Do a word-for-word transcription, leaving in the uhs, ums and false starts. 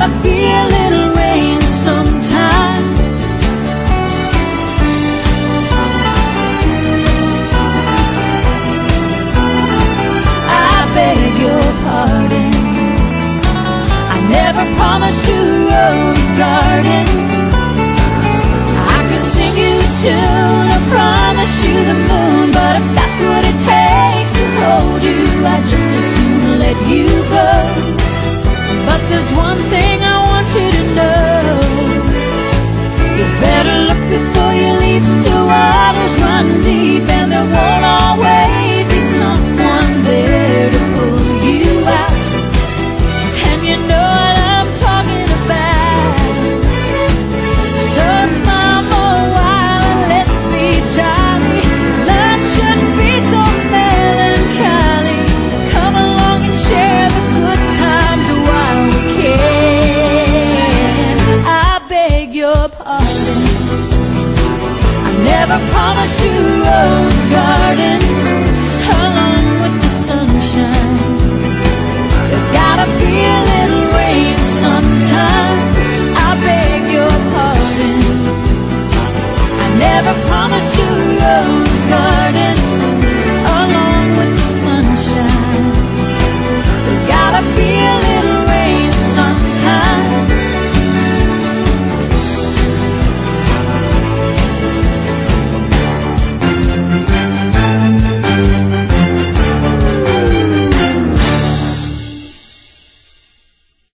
gotta be a little rain sometime. I beg your pardon, I never promised you a rose garden. I could sing you a tune, I promise you the moon, but if that's what it takes to hold you, I'd just as soon let you go. But there's one thing I want you to know, you better look before you leap, still waters run deep, and there won't always be someone there to pull you out. And you know what I'm talking about, so smile for a while and let's be jolly. Life shouldn't be so melancholy. Come along and share the good times while we can. I beg your pardon, I never promised